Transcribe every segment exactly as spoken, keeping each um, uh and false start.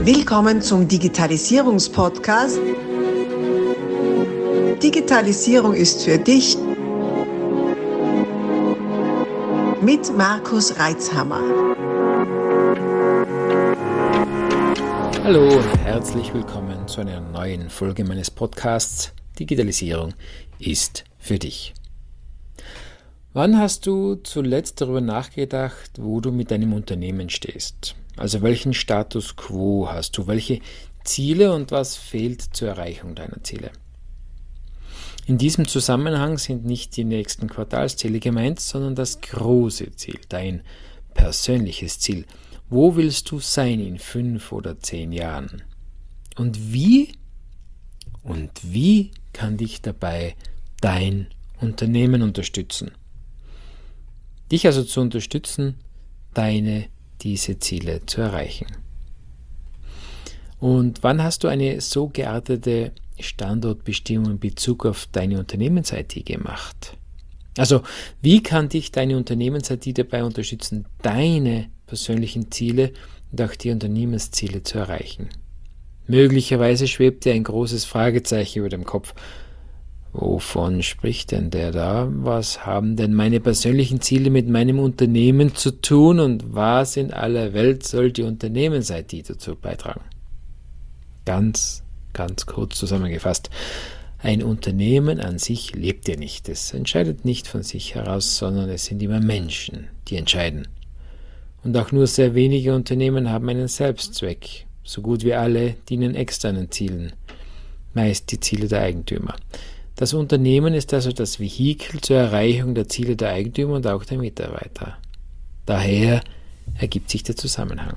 Willkommen zum Digitalisierungspodcast. Digitalisierung ist für dich mit Markus Reitzhammer. Hallo und herzlich willkommen zu einer neuen Folge meines Podcasts Digitalisierung ist für dich. Wann hast du zuletzt darüber nachgedacht, wo du mit deinem Unternehmen stehst? Also welchen Status quo hast du? Welche Ziele und was fehlt zur Erreichung deiner Ziele? In diesem Zusammenhang sind nicht die nächsten Quartalsziele gemeint, sondern das große Ziel, dein persönliches Ziel. Wo willst du sein in fünf oder zehn Jahren? Und wie? Und wie kann dich dabei dein Unternehmen unterstützen? Dich also zu unterstützen, deine, diese Ziele zu erreichen. Und wann hast du eine so geartete Standortbestimmung in Bezug auf deine Unternehmens-I T gemacht? Also, wie kann dich deine Unternehmens-I T dabei unterstützen, deine persönlichen Ziele und auch die Unternehmensziele zu erreichen? Möglicherweise schwebt dir ein großes Fragezeichen über dem Kopf. Wovon spricht denn der da? Was haben denn meine persönlichen Ziele mit meinem Unternehmen zu tun und was in aller Welt soll die Unternehmens-I T dazu beitragen? Ganz, ganz kurz zusammengefasst. Ein Unternehmen an sich lebt ja nicht. Es entscheidet nicht von sich heraus, sondern es sind immer Menschen, die entscheiden. Und auch nur sehr wenige Unternehmen haben einen Selbstzweck. So gut wie alle dienen externen Zielen. Meist die Ziele der Eigentümer. Das Unternehmen ist also das Vehikel zur Erreichung der Ziele der Eigentümer und auch der Mitarbeiter. Daher ergibt sich der Zusammenhang.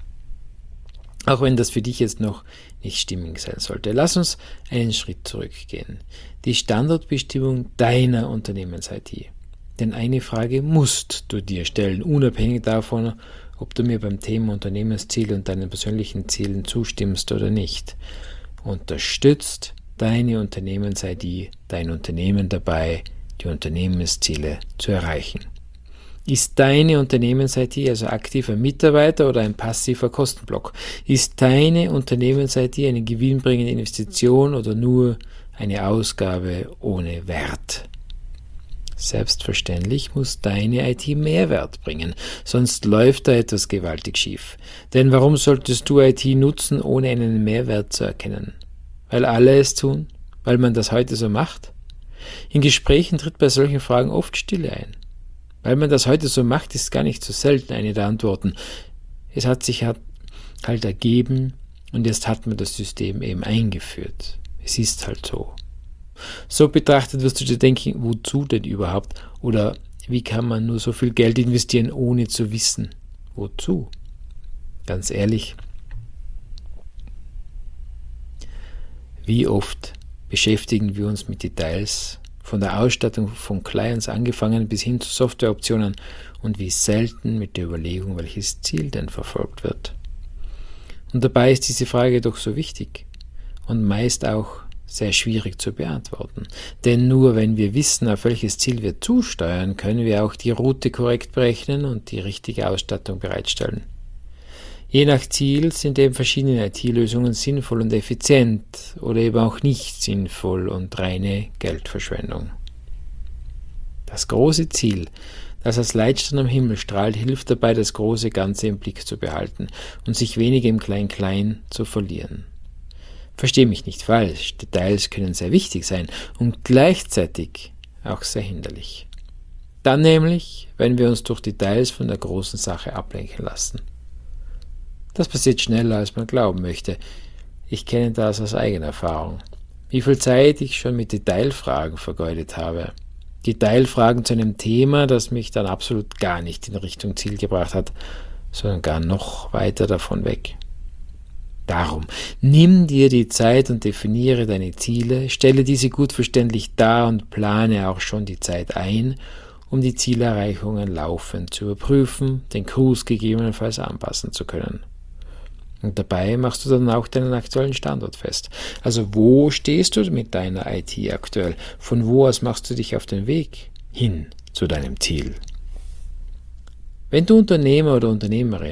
Auch wenn das für dich jetzt noch nicht stimmig sein sollte. Lass uns einen Schritt zurückgehen. Die Standortbestimmung deiner Unternehmens-I T. Denn eine Frage musst du dir stellen, unabhängig davon, ob du mir beim Thema Unternehmensziele und deinen persönlichen Zielen zustimmst oder nicht. Unterstützt deine Unternehmens-I T dein Unternehmen dabei, die Unternehmensziele zu erreichen? Ist deine Unternehmens-I T also aktiver Mitarbeiter oder ein passiver Kostenblock? Ist deine Unternehmens-I T eine gewinnbringende Investition oder nur eine Ausgabe ohne Wert? Selbstverständlich muss deine I T Mehrwert bringen, sonst läuft da etwas gewaltig schief. Denn warum solltest du I T nutzen, ohne einen Mehrwert zu erkennen? Weil alle es tun? Weil man das heute so macht? In Gesprächen tritt bei solchen Fragen oft Stille ein. Weil man das heute so macht, ist gar nicht so selten eine der Antworten. Es hat sich halt ergeben und jetzt hat man das System eben eingeführt. Es ist halt so. So betrachtet wirst du dir denken, wozu denn überhaupt? Oder wie kann man nur so viel Geld investieren, ohne zu wissen, wozu? Ganz ehrlich, wie oft beschäftigen wir uns mit Details, von der Ausstattung von Clients angefangen bis hin zu Softwareoptionen und wie selten mit der Überlegung, welches Ziel denn verfolgt wird. Und dabei ist diese Frage doch so wichtig und meist auch sehr schwierig zu beantworten. Denn nur wenn wir wissen, auf welches Ziel wir zusteuern, können wir auch die Route korrekt berechnen und die richtige Ausstattung bereitstellen. Je nach Ziel sind eben verschiedene I T-Lösungen sinnvoll und effizient oder eben auch nicht sinnvoll und reine Geldverschwendung. Das große Ziel, das als Leitstern am Himmel strahlt, hilft dabei, das große Ganze im Blick zu behalten und sich weniger im Klein-Klein zu verlieren. Versteh mich nicht falsch, Details können sehr wichtig sein und gleichzeitig auch sehr hinderlich. Dann nämlich, wenn wir uns durch Details von der großen Sache ablenken lassen. Das passiert schneller, als man glauben möchte. Ich kenne das aus eigener Erfahrung. Wie viel Zeit ich schon mit Detailfragen vergeudet habe. Detailfragen zu einem Thema, das mich dann absolut gar nicht in Richtung Ziel gebracht hat, sondern gar noch weiter davon weg. Darum, nimm dir die Zeit und definiere deine Ziele, stelle diese gut verständlich dar und plane auch schon die Zeit ein, um die Zielerreichungen laufend zu überprüfen, den Kurs gegebenenfalls anpassen zu können. Und dabei machst du dann auch deinen aktuellen Standort fest. Also wo stehst du mit deiner I T aktuell? Von wo aus machst du dich auf den Weg hin zu deinem Ziel? Wenn du Unternehmer oder Unternehmerin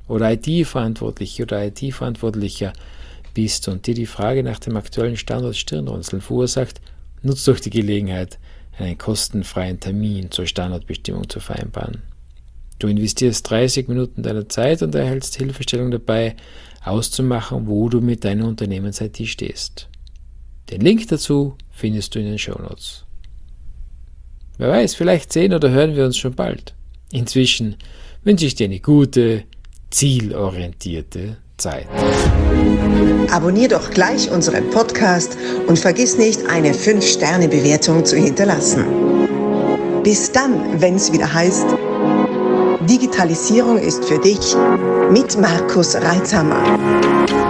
oder I T-Verantwortliche oder I T-Verantwortlicher bist und dir die Frage nach dem aktuellen Standort Stirnrunzeln verursacht, nutzt doch die Gelegenheit, einen kostenfreien Termin zur Standortbestimmung zu vereinbaren. Du investierst dreißig Minuten deiner Zeit und erhältst Hilfestellung dabei, auszumachen, wo du mit deiner Unternehmens-I T stehst. Den Link dazu findest du in den Shownotes. Wer weiß, vielleicht sehen oder hören wir uns schon bald. Inzwischen wünsche ich dir eine gute, zielorientierte Zeit. Abonnier doch gleich unseren Podcast und vergiss nicht, eine fünf Sterne Bewertung zu hinterlassen. Bis dann, wenn es wieder heißt, Digitalisierung ist für dich mit Markus Reitzhammer.